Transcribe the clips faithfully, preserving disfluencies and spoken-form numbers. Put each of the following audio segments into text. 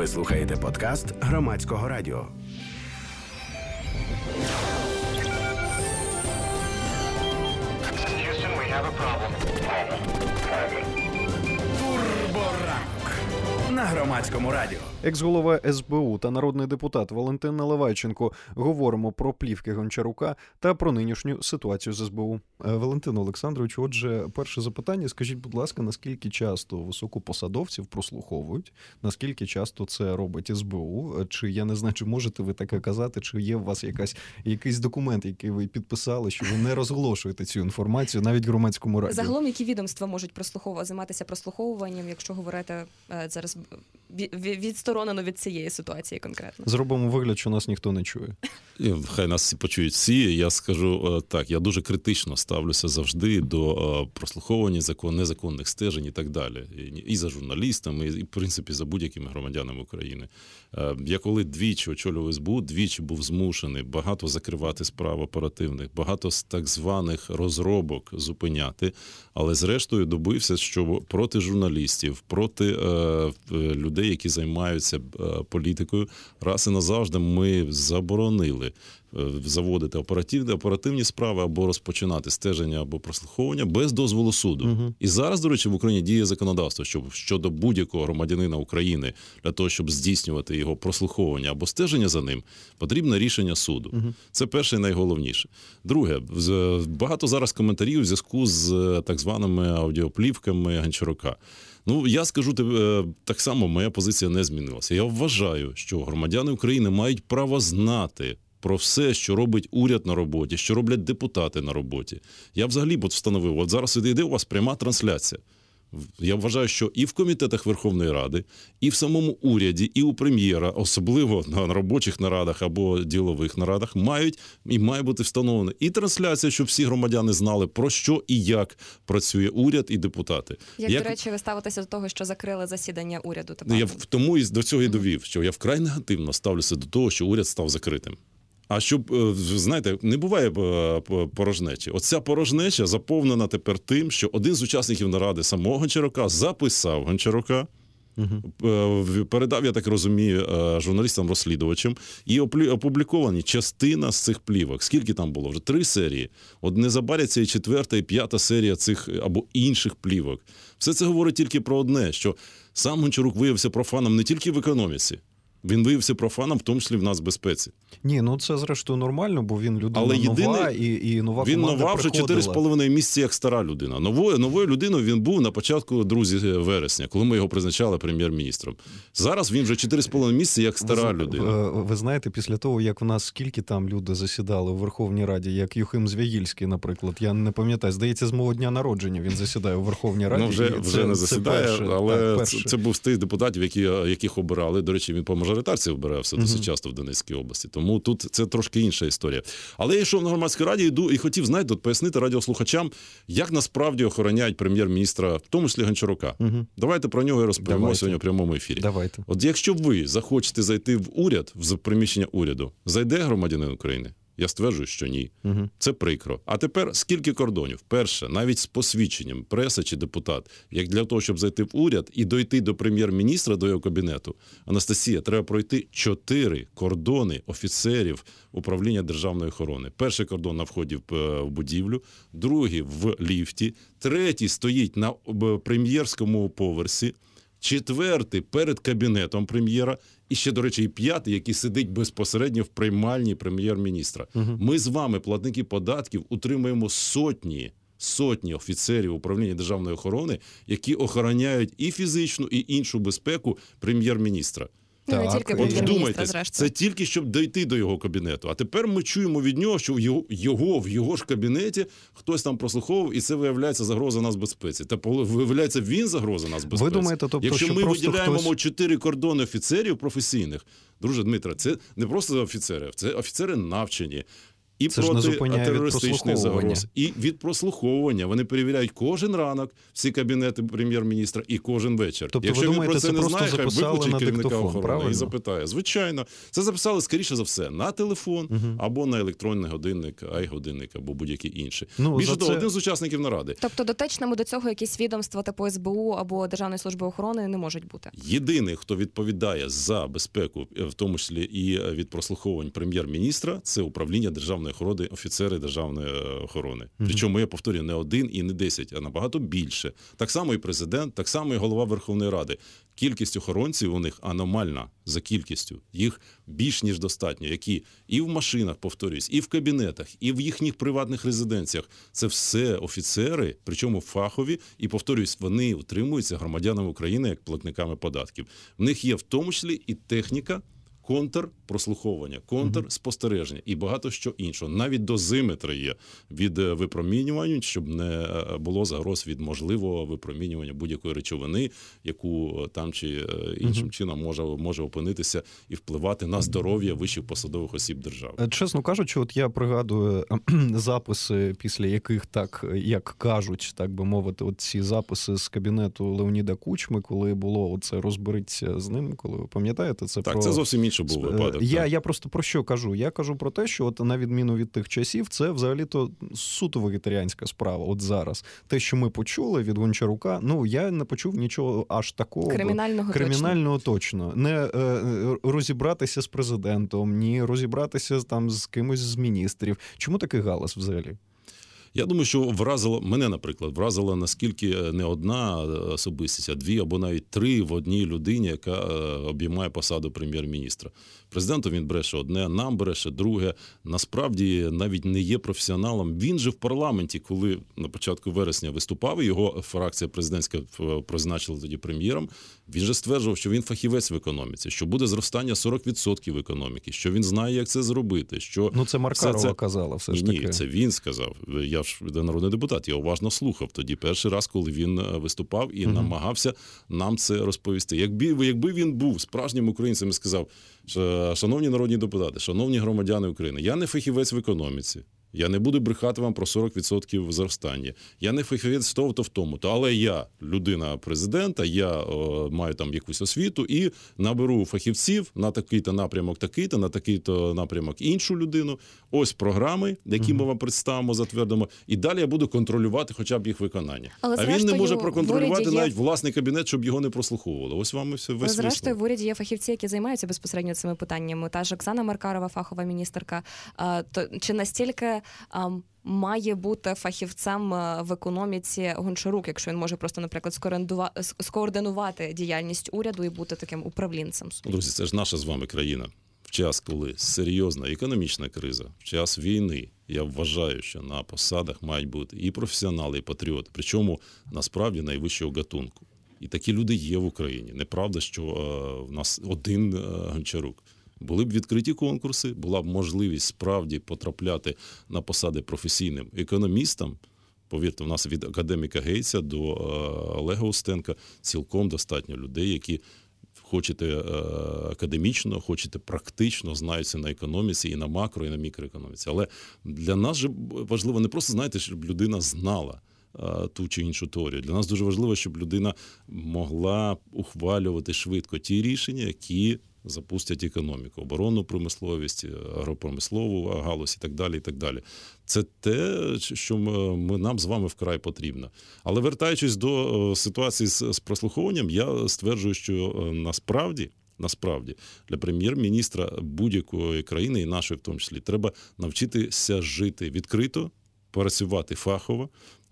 Ви слухаєте подкаст Громадського радіо. Турборанок на Громадському радіо. Екс-голова ес бе у та народний депутат Валентин Наливайченко. Говоримо про плівки Гончарука та про нинішню ситуацію з ес бе у. Валентин Олександрович, отже, перше запитання. Скажіть, будь ласка, наскільки часто високопосадовців прослуховують? Наскільки часто це робить ес бе у? Чи, я не знаю, чи можете ви таке казати, чи є у вас якась, якийсь документ, який ви підписали, що ви не розголошуєте цю інформацію навіть в Громадському радіо? Загалом, які відомства можуть прослуховувати, займатися прослуховуванням, якщо говорити зараз відсторонено від цієї ситуації конкретно? Зробимо вигляд, що нас ніхто не чує. Хай нас почують всі. Я скажу так, я дуже критично ставлюся завжди до прослуховування закон, незаконних стежень і так далі. І за журналістами, і, в принципі, за будь-якими громадянами України. Я коли двічі очолював ес бе у, двічі був змушений багато закривати справ оперативних, багато з так званих розробок зупиняти, але зрештою добився, що проти журналістів, проти е, людей, які займаються політикою, раз і назавжди ми заборонили заводити оперативні, оперативні справи або розпочинати стеження або прослуховування без дозволу суду. Угу. І зараз, до речі, в Україні діє законодавство, що щодо будь-якого громадянина України для того, щоб здійснювати його прослуховування або стеження за ним, потрібне рішення суду. Угу. Це перше і найголовніше. Друге, багато зараз коментарів у зв'язку з так званими аудіоплівками Гончарука. Ну, я скажу так само, моя позиція не змінилася. Я вважаю, що громадяни України мають право знати про все, що робить уряд на роботі, що роблять депутати на роботі. Я взагалі б встановив, от зараз йде у вас пряма трансляція. Я вважаю, що і в комітетах Верховної Ради, і в самому уряді, і у прем'єра, особливо на робочих нарадах або ділових нарадах, мають і має бути встановлена і трансляція, щоб всі громадяни знали, про що і як працює уряд і депутати. Як, як... до речі, ви ставитеся до того, що закрили засідання уряду? Тепер? Я тому і до цього і довів, що я вкрай негативно ставлюся до того, що уряд став закритим. А щоб, знаєте, не буває порожнечі. Оця порожнеча заповнена тепер тим, що один з учасників наради самого Гончарука записав Гончарука, угу. передав, я так розумію, журналістам-розслідувачам, і опубліковані частина з цих плівок. Скільки там було? Вже три серії. От не забаряться і четверта, і п'ята серія цих або інших плівок. Все це говорить тільки про одне, що сам Гончарук виявився профаном не тільки в економіці. Він виявився профаном, в тому числі в нацбезпеці. Ні, ну це зрештою нормально, бо він людина але нова, єдине, і, і нова він команда нова вже чотири з половиною місяці, як стара людина. Новою, новою людиною він був на початку, друзі, вересня, коли ми його призначали прем'єр-міністром. Зараз він вже чотири з половиною місяці, як стара ви, людина. Ви, ви знаєте, після того, як в нас скільки там люди засідали у Верховній Раді, як Юхим Звягільський, наприклад, я не пам'ятаю, здається, з мого дня народження він засідає у Верховній Раді. Ну, вже, вже це, не засідає, це перше, але так, це, це був з тих депутатів, які, яких обирали. До речі, він по мажоритарці обирався досить часто в Донецькій області. Тому тут це трошки інша історія. Але я йшов на Громадській раді йду і хотів, знаєте, от пояснити радіослухачам, як насправді охороняють прем'єр-міністра, в тому числі Гончарука. Угу. Давайте про нього і розповімо Давайте. сьогодні у прямому ефірі. Давайте. От якщо ви захочете зайти в уряд, в приміщення уряду, зайде громадянин України? Я стверджую, що ні. Угу. Це прикро. А тепер скільки кордонів? Перше, навіть з посвідченням, преса чи депутат, як для того, щоб зайти в уряд і дойти до прем'єр-міністра, до його кабінету, Анастасія, треба пройти чотири кордони офіцерів управління державної охорони. Перший кордон на вході в будівлю, другий в ліфті, третій стоїть на прем'єрському поверсі, четвертий перед кабінетом прем'єра, і ще, до речі, і п'ятий, який сидить безпосередньо в приймальні прем'єр-міністра. Угу. Ми з вами, платники податків, утримуємо сотні, сотні офіцерів управління державної охорони, які охороняють і фізичну, і іншу безпеку прем'єр-міністра. Ну, не тільки От вдумайтесь, зрештою. Це тільки, щоб дійти до його кабінету. А тепер ми чуємо від нього, що його, його в його ж кабінеті хтось там прослуховував, і це виявляється загроза нацбезпеці. Та виявляється, він загроза нацбезпеці. Ви думаєте, тобто, якщо що ми виділяємо хтось... чотири кордони офіцерів професійних, друже Дмитре, це не просто офіцери, це офіцери навчені. І Це ж не проти зупиняє від терористичних прослуховування. загроз, і від прослуховування. Вони перевіряють кожен ранок всі кабінети прем'єр-міністра і кожен вечір. Тобто, Якщо ви він думаєте, про це, це не просто знає, хай записали викличе на керівника диктофон, охорони правильно? і запитає. Звичайно, це записали, скоріше за все, на телефон Угу. або на електронний годинник, ай-годинник, або будь-який інший. Ну, Більше за того, це- один з учасників наради. Тобто дотичними до цього якісь відомства типу ес бе у або Державної служби охорони не можуть бути. Єдиний, хто відповідає за безпеку, в тому числі і від прослуховувань прем'єр-міністра, це управління державної охорони, офіцери державної охорони. Мгм. Причому, я повторюю, не один і не десять, а набагато більше. Так само і президент, так само і голова Верховної Ради. Кількість охоронців у них аномальна за кількістю. Їх більш ніж достатньо, які і в машинах, повторюсь, і в кабінетах, і в їхніх приватних резиденціях. Це все офіцери, причому фахові, і, повторюсь, вони утримуються громадянами України як платниками податків. В них є в тому числі і техніка контрпрослуховування, контрспостереження і багато що іншого. Навіть дозиметри є від е, випромінювань, щоб не е, було загроз від можливого випромінювання будь-якої речовини, яку е, там чи е, іншим Мгм. чином може, може опинитися і впливати на здоров'я вищих посадових осіб держави. Е, Чесно кажучи, от я пригадую кхм, записи, після яких так, як кажуть, так би мовити, от ці записи з кабінету Леоніда Кучми, коли було оце розберіться з ним, коли ви пам'ятаєте, це Так, про... це зовсім інший був Е, випадок. Я, так. я просто про що кажу? Я кажу про те, що от на відміну від тих часів, це взагалі-то суто вегетаріанська справа. От зараз. Те, що ми почули від Гончарука, ну я не почув нічого аж такого. Кримінального точно. Кримінального точно. Не е, е, розібратися з президентом, ні розібратися там з кимось з міністрів. Чому такий галас взагалі? Я думаю, що вразило мене, наприклад, вразила наскільки не одна особистість, а дві або навіть три в одній людині, яка е, обіймає посаду прем'єр-міністра. Президенту він бреше одне, нам бреше друге. Насправді навіть не є професіоналом. Він же в парламенті, коли на початку вересня виступав, і його фракція президентська призначила тоді прем'єром, він же стверджував, що він фахівець в економіці, що буде зростання сорок відсотків економіки, що він знає, як це зробити. Що Ну це Маркарова все це... казала все ж Ні, таки. ні, це він сказав. Я ж народний депутат, я уважно слухав тоді перший раз, коли він виступав і Мгм. намагався нам це розповісти. Якби, якби він був справжнім українцем і сказав, що, шановні народні депутати, шановні громадяни України, я не фахівець в економіці. Я не буду брехати вам про сорок відсотків зростання. Я не фахівець в того-то в тому-то, але я людина президента, я о, маю там якусь освіту і наберу фахівців на такий-то напрямок, такий-то, на такий-то напрямок іншу людину. Ось програми, які ми вам представимо, затвердимо, і далі я буду контролювати хоча б їх виконання. Але, а він не зрештою, може в проконтролювати уряді є- навіть власний кабінет, щоб його не прослуховували. Ось вам і все Але, весь зрештою, висновок. в уряді є фахівці, які займаються безпосередньо цими питаннями. Та ж Оксана Маркарова, фахова міністерка. А, то чи настільки а, має бути фахівцем а, в економіці Гончарук, якщо він може просто, наприклад, скоординува- с- скоординувати діяльність уряду і бути таким управлінцем? Друзі, це ж наша з вами країна. В час, коли серйозна економічна криза, в час війни, я вважаю, що на посадах мають бути і професіонали, і патріоти, причому насправді найвищого гатунку. І такі люди є в Україні. Неправда, що е, в нас один е, Гончарук. Були б відкриті конкурси, була б можливість справді потрапляти на посади професійним економістам. Повірте, в нас від академіка Гейтса до е, Олега Устенка цілком достатньо людей, які хочете е, академічно, хочете практично, знаються на економіці і на макро, і на мікроекономіці. Але для нас же важливо не просто, знаєте, щоб людина знала е, ту чи іншу теорію. Для нас дуже важливо, щоб людина могла ухвалювати швидко ті рішення, які запустять економіку, оборонну промисловість, агропромислову галузь і так далі, і так далі. Це те, що ми, нам з вами вкрай потрібно. Але вертаючись до ситуації з, з прослуховуванням, я стверджую, що насправді, насправді для прем'єр-міністра будь-якої країни, і нашої в тому числі, треба навчитися жити відкрито, працювати фахово.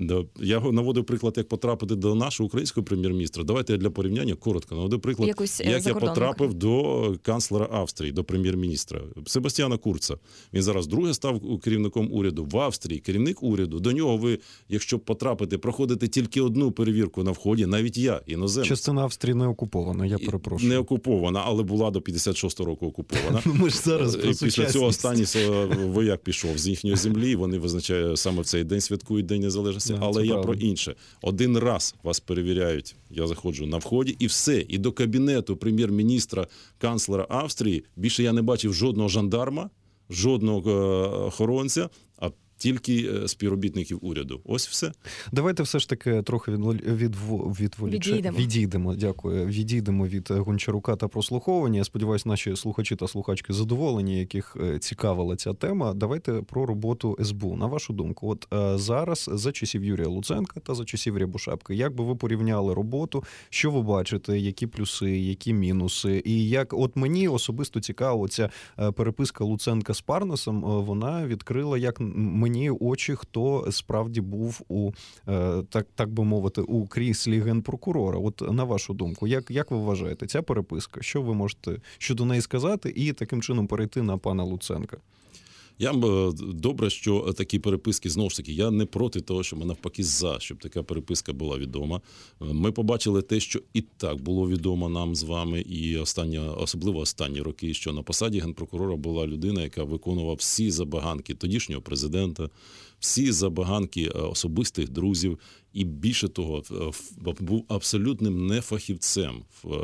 Я наводив приклад, як потрапити до нашого українського прем'єр-міністра. Давайте я для порівняння коротко наводив приклад, Якусь, як я потрапив країну. до канцлера Австрії, до прем'єр-міністра Себастьяна Курца. Він зараз друге став керівником уряду в Австрії, керівник уряду. До нього ви, якщо потрапите, проходите тільки одну перевірку на вході, навіть я, іноземець. Частина Австрії не окупована, я перепрошую. Не окупована, але була до п'ятдесят шостого року окупована. Ми ж зараз про І після цього сучасність. останній вояк пішов з їхньої землі, вони визначають саме в цей день святкують День Незалежності. Да, Але це я правда. про інше. Один раз вас перевіряють, я заходжу на вході, і все. І до кабінету прем'єр-міністра, канцлера Австрії більше я не бачив жодного жандарма, жодного е, охоронця, а тільки е, співробітників уряду. Ось все. Давайте все ж таки трохи відволі... відволі... Відійдемо. Відійдемо, дякую. Відійдемо від Гончарука та прослуховування. Я сподіваюся, наші слухачі та слухачки задоволені, яких цікавила ця тема. Давайте про роботу ес бе у. На вашу думку, от е, зараз за часів Юрія Луценка та за часів Рябошапки, як би ви порівняли роботу, що ви бачите, які плюси, які мінуси, і як, от мені особисто цікаво, ця переписка Луценка з Парнасом, вона відкрила, як мені очі, хто справді був у, так, так би мовити, у кріслі генпрокурора. От на вашу думку, як, як ви вважаєте, ця переписка, що ви можете щодо неї сказати і таким чином перейти на пана Луценка? Я добре, що такі переписки, знову ж таки, я не проти того, що ми навпаки за, щоб така переписка була відома. Ми побачили те, що і так було відомо нам з вами, і останні, особливо останні роки, що на посаді генпрокурора була людина, яка виконувала всі забаганки тодішнього президента, всі забаганки особистих друзів, і більше того, був абсолютним нефахівцем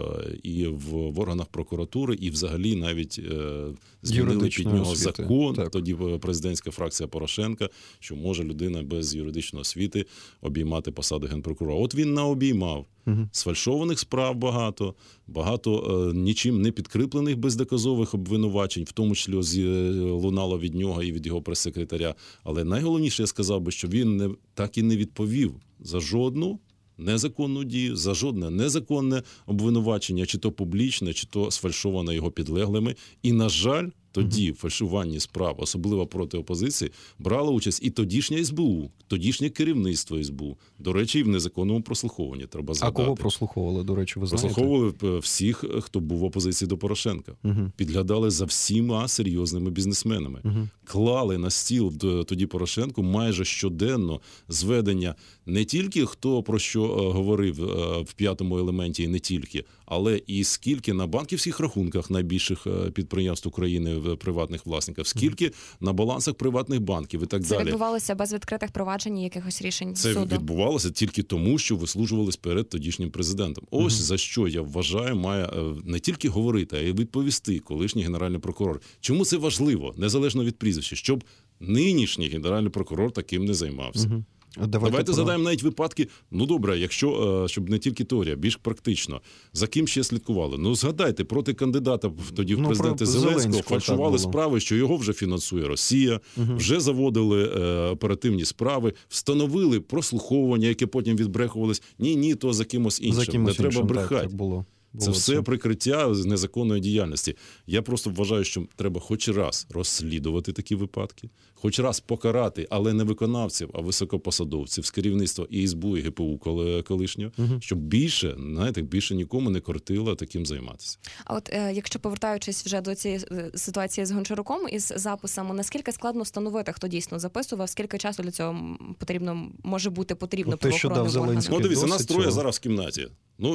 і в органах прокуратури, і взагалі навіть змінили під нього освіти. Закон, так. Тоді президентська фракція Порошенка, що може людина без юридичної освіти обіймати посаду генпрокурора. От він наобіймав. Угу. Сфальшованих справ багато, багато е, нічим не підкріплених бездоказових обвинувачень, в тому числі з, е, лунало від нього і від його прес-секретаря. Але найголовніше, я сказав би, що він не, так і не відповів за жодну незаконну дію, за жодне незаконне обвинувачення, чи то публічне, чи то сфальшоване його підлеглими. І, на жаль, тоді в фальшуванні справ, особливо проти опозиції, брало участь і тодішнє ес бе у, тодішнє керівництво ес бе у. До речі, і в незаконному прослуховуванні, треба згадати. А кого прослуховували, до речі, ви знаєте? Прослуховували всіх, хто був в опозиції до Порошенка. Угу. Підглядали за всіма серйозними бізнесменами. Угу. Клали на стіл тоді Порошенку майже щоденно зведення не тільки хто про що говорив в п'ятому елементі, і не тільки, але і скільки на банківських рахунках найбільших підприємств України в приватних власників, скільки mm. на балансах приватних банків і так Це далі. Це відбувалося без відкритих проваджень і якихось рішень Це суду? Це відбувалося тільки тому, що вислужувались перед тодішнім президентом. Ось mm. за що, я вважаю, має не тільки говорити, а й відповісти колишній генеральний прокурор. Чому це важливо, незалежно від прізвища, щоб нинішній генеральний прокурор таким не займався. Mm-hmm. Давайте, Давайте задаємо навіть випадки, ну добре, якщо, щоб не тільки теорія, більш практично. За ким ще слідкували? Ну згадайте, проти кандидата тоді в президенти ну, Зеленського, Зеленського фальшували справи, що його вже фінансує Росія, угу. вже заводили е, оперативні справи, встановили прослуховування, яке потім відбрехувались. Ні-ні, то за кимось іншим. За кимось не іншим, треба брехати. Так, так було. Було це все це. прикриття незаконної діяльності. Я просто вважаю, що треба хоч раз розслідувати такі випадки, хоч раз покарати, але не виконавців, а високопосадовців з керівництва і ес бе у, і ге пе у колишнього, угу. щоб більше, знаєте, більше нікому не кортило таким займатися. А от е, якщо повертаючись вже до цієї ситуації з Гончаруком із записами, наскільки складно встановити, хто дійсно записував, скільки часу для цього потрібно, може бути потрібно правоохоронним органам? Ну, дивіться, нас троє зараз в кімнаті. Ну,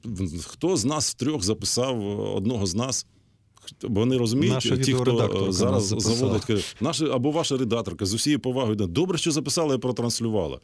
хто з нас трьох записав одного з нас? Вони розуміють, наша ті, хто зараз заводить, наша, або ваша редакторка, з усією повагою, добре, що записала і протранслювала.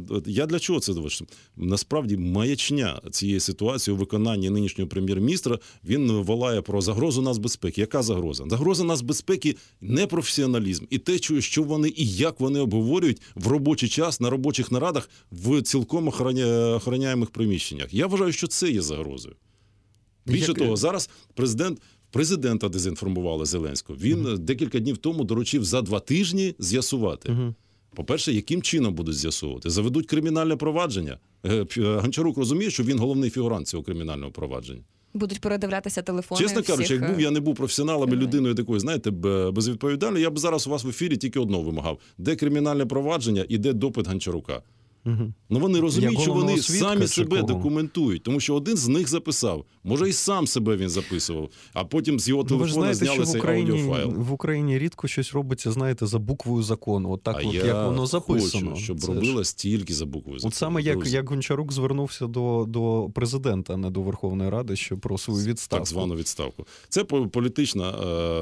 Я для чого це довожу? Насправді, маячня цієї ситуації у виконанні нинішнього прем'єр-міністра, він волає про загрозу нацбезпеки. Яка загроза? Загроза нацбезпеки – непрофесіоналізм. І те, що вони і як вони обговорюють в робочий час, на робочих нарадах, в цілком охороняємих приміщеннях. Я вважаю, що це є загрозою. Більше як... того, зараз президент Президента дезінформували Зеленського. Він uh-huh. декілька днів тому доручив за два тижні з'ясувати. Uh-huh. По-перше, яким чином будуть з'ясовувати? Заведуть кримінальне провадження? Гончарук розуміє, що він головний фігурант цього кримінального провадження. Будуть передивлятися телефони. Чесно кажучи, всіх... як був, я не був професіоналом і людиною такою, знаєте, безвідповідальною, я б зараз у вас в ефірі тільки одного вимагав. Де кримінальне провадження і де допит Гончарука? Угу. Ну вони розуміють, що вони самі себе кого? документують, тому що один з них записав. Може, і сам себе він записував, а потім з його телефона ну, зняли цей аудіофайл. В Україні рідко щось робиться, знаєте, за буквою закону. От так, а от, я як воно записано. хочу, щоб робилось тільки за буквою закону. От саме як, як Гончарук звернувся до, до президента, а не до Верховної Ради, що про свою відставку. Так звану відставку. Це політична,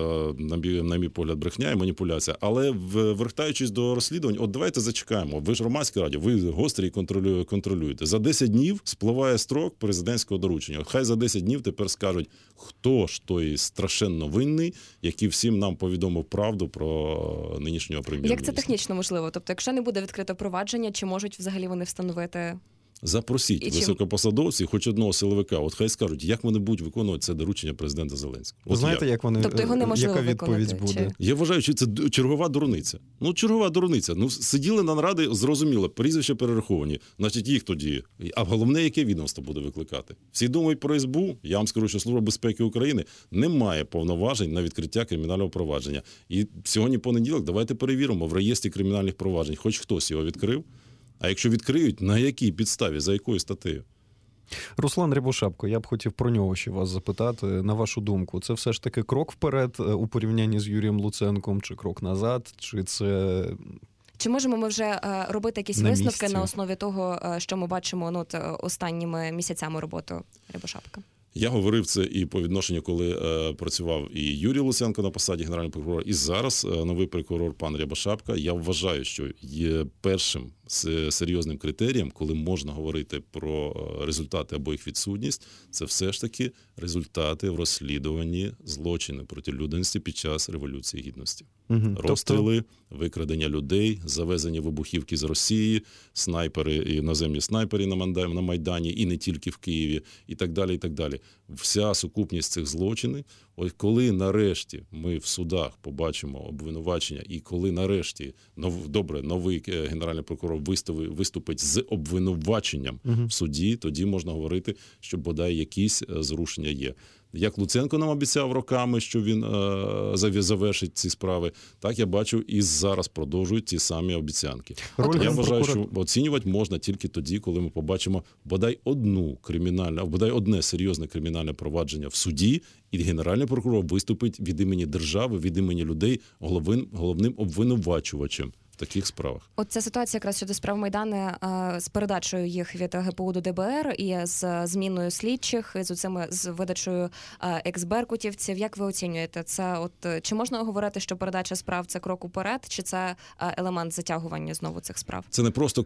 на мій погляд, брехня і маніпуляція. Але, вертаючись до розслідувань, от давайте зачекаємо. Ви ж громадська радіо, ви гострі і контролю, контролюєте. За десять днів спливає строк президентського доручення. Хай за десять днів тепер скажуть, хто ж той страшенно винний, який всім нам повідомив правду про нинішнього прем'єр-міністра. Як це технічно можливо? Тобто, якщо не буде відкрито провадження, чи можуть взагалі вони встановити? Запросіть І високопосадовців, хоч одного силовика, от хай скажуть, як вони будуть виконувати це доручення президента Зеленського. Ви знаєте, як, як вони, тобто його неможливо яка відповідь виконати, буде? чи? Я вважаю, що це чергова дурниця. Ну, чергова дурниця. Ну, сиділи на наради, зрозуміло, прізвища перераховані, значить їх тоді. А головне, яке відомство буде викликати? Всі думають про ес бе у, я вам скажу, що Служба безпеки України не має повноважень на відкриття кримінального провадження. І сьогодні понеділок, давайте перевіримо в реєстрі кримінальних проваджень, хоч хтось його відкрив. А якщо відкриють, на якій підставі, за якою статтею? Руслан Рябошапко, я б хотів про нього ще вас запитати. На вашу думку, це все ж таки крок вперед у порівнянні з Юрієм Луценком, чи крок назад, чи це... Чи можемо ми вже е, робити якісь на висновки місці? на основі того, е, що ми бачимо ну, от, е, останніми місяцями роботи Рябошапка? Я говорив це і по відношенню, коли е, працював і Юрій Луценко на посаді генерального прокурора, і зараз е, новий прокурор пан Рябошапка. Я вважаю, що є першим серйозним критерієм, коли можна говорити про результати або їх відсутність, це все ж таки результати в розслідуванні злочину проти людяності під час Революції Гідності. Угу. Розстріли, викрадення людей, завезення вибухівки з Росії, снайпери, іноземні снайпери на Майдані, і не тільки в Києві, і так далі, і так далі. Вся сукупність цих злочинів, ось коли нарешті ми в судах побачимо обвинувачення, і коли нарешті, нов, добре, новий генеральний прокурор виступить, виступить з обвинуваченням угу. в суді, тоді можна говорити, що бодай якісь зрушення є. Як Луценко нам обіцяв роками, що він е, завершить ці справи, так я бачу і зараз продовжують ті самі обіцянки. Роль я вважаю, прокурор... що оцінювати можна тільки тоді, коли ми побачимо бодай одну кримінальну, бодай одне серйозне кримінальне провадження в суді, і генеральний прокурор виступить від імені держави, від імені людей головним, головним обвинувачувачем в таких справах. От ця ситуація якраз щодо справ Майдану з передачею їх від ге пе у до де бе ер і з зміною слідчих, з оцими з видачею екс-беркутівців. Як ви оцінюєте це? От чи можна говорити, що передача справ це крок уперед, чи це елемент затягування знову цих справ? Це не просто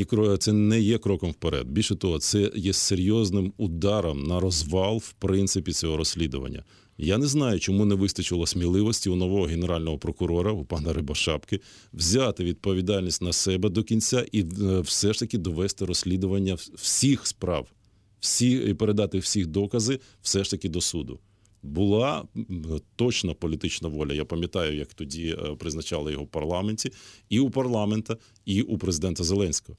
це не є кроком вперед. Більше того, це є серйозним ударом на розвал в принципі цього розслідування. Я не знаю, чому не вистачило сміливості у нового генерального прокурора, у пана Рябошапки, взяти відповідальність на себе до кінця і все ж таки довести розслідування всіх справ, всі, і передати всіх докази все ж таки до суду. Була точно політична воля. Я пам'ятаю, як тоді призначали його в парламенті, і у парламента, і у президента Зеленського.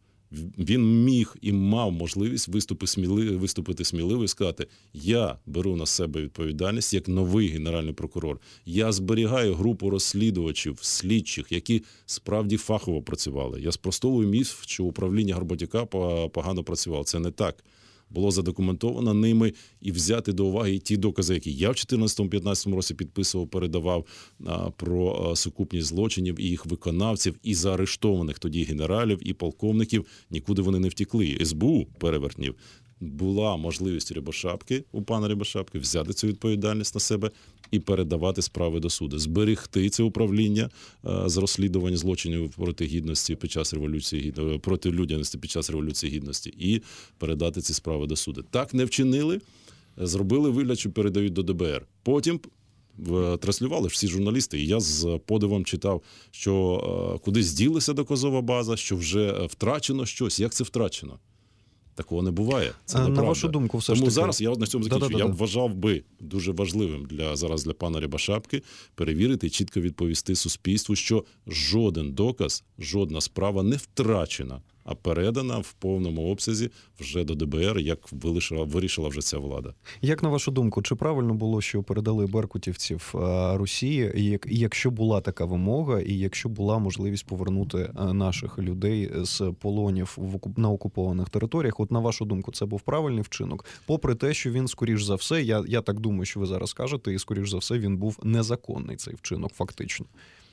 Він міг і мав можливість виступити сміливо, виступити сміливо і сказати: я беру на себе відповідальність як новий генеральний прокурор. Я зберігаю групу розслідувачів, слідчих, які справді фахово працювали. Я спростовую міф, що управління Горбатюка погано працювало. Це не так. Було задокументовано ними і взяти до уваги ті докази, які я в чотирнадцятому-п'ятнадцятому році підписував, передавав а, про а, сукупність злочинів і їх виконавців, і заарештованих тоді генералів і полковників. Нікуди вони не втекли. ес бе у перевертнів. Була можливість Рябошапки, у пана Рябошапки, взяти цю відповідальність на себе і передавати справи до суду. Зберегти це управління а, з розслідування злочинів проти гідності під час Революції Гідності, проти людяності під час Революції Гідності і передати ці справи до суду. Так не вчинили, зробили вигляд, що передають до де бе ер. Потім транслювали всі журналісти, і я з подивом читав, що а, кудись ділася доказова база, що вже втрачено щось. Як це втрачено? Такого не буває. Це а, неправда. На вашу думку, все Тому ж таки... зараз я на цьому закінчу. Да-да-да. Я вважав би дуже важливим для зараз для пана Рябошапки перевірити і чітко відповісти суспільству, що жоден доказ, жодна справа не втрачена, а передана в повному обсязі вже до де бе ер, як вирішила, вирішила вже ця влада. Як на вашу думку, чи правильно було, що передали беркутівців Росії, як, якщо була така вимога, і якщо була можливість повернути наших людей з полонів в, на окупованих територіях? От на вашу думку, це був правильний вчинок? Попри те, що він, скоріш за все, я, я так думаю, що ви зараз кажете, і скоріш за все, він був незаконний, цей вчинок, фактично.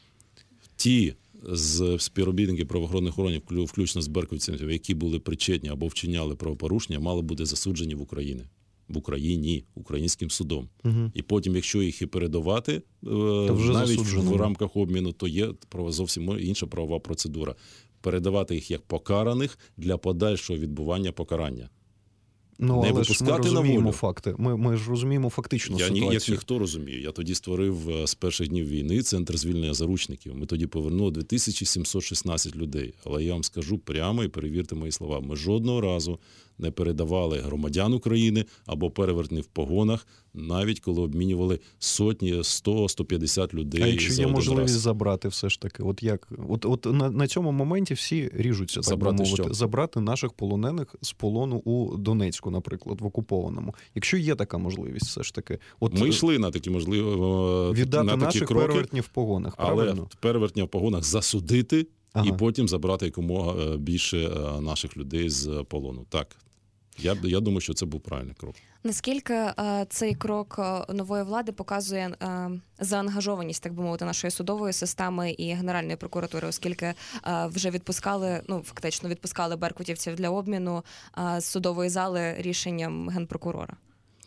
Ті з співробітників правоохоронних органів, включно з беркутівцями, які були причетні або вчиняли правопорушення, мали бути засуджені в Україні. в Україні українським судом. Угу. І потім, якщо їх і передавати е, вже навіть засуджено. в рамках обміну, то є права- зовсім інша правова процедура. Передавати їх як покараних для подальшого відбування покарання. Ну, Не але ж ми випускати на розуміємо волю. факти. Ми, ми ж розуміємо фактичну Я ні, ситуацію. як ніхто розумію. Я тоді створив е, з перших днів війни центр звільнення заручників. Ми тоді повернули дві тисячі сімсот шістнадцять людей. Але я вам скажу прямо і перевірте мої слова. Ми жодного разу не передавали громадян України або перевертні в погонах, навіть коли обмінювали сотні, сто, сто п'ятдесят людей. А якщо за є один можливість раз. забрати все ж таки, от як от, от на, на цьому моменті всі ріжуться, так Забрати би мовити, що? забрати наших полонених з полону у Донецьку, наприклад, в окупованому. Якщо є така можливість, все ж таки, от Ми йшли на такі можливі віддати на такі наших кроки, перевертнів в погонах, але правильно? перевертня в погонах засудити Ага. і потім забрати якомога е, більше е, наших людей з полону. Так. Я, я думаю, що це був правильний крок. Наскільки е, цей крок е, нової влади показує е, заангажованість, так би мовити, нашої судової системи і Генеральної прокуратури, оскільки е, вже відпускали, ну фактично відпускали беркутівців для обміну е, з судової зали рішенням генпрокурора?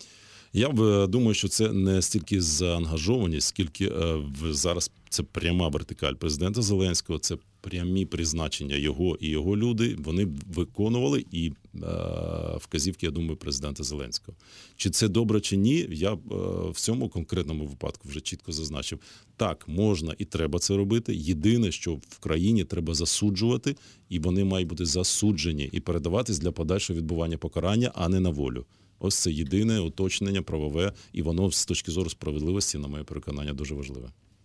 Я б, думаю, що це не стільки заангажованість, скільки е, в- зараз це пряма вертикаль президента Зеленського, це прямі призначення його і його люди. Вони виконували і е, вказівки, я думаю, президента Зеленського. Чи це добре, чи ні, я б, е, в цьому конкретному випадку вже чітко зазначив. Так, можна і треба це робити. Єдине, що в країні треба засуджувати, і вони мають бути засуджені і передаватись для подальшого відбування покарання, а не на волю. Ось це єдине уточнення правове, і воно з точки зору справедливості, на моє переконання, дуже важливе.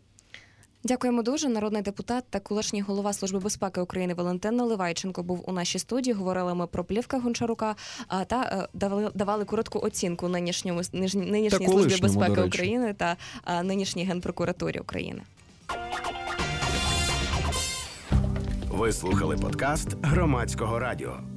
Дякуємо дуже. Народний депутат та колишній голова Служби безпеки України Валентин Наливайченко був у нашій студії. Говорили ми про плівки Гончарука а, та е, давали, давали коротку оцінку нинішньому нинішній, нинішній Службі колишньому, до безпеки речі. України та а, нинішній Генпрокуратурі України. Ви слухали подкаст Громадського радіо.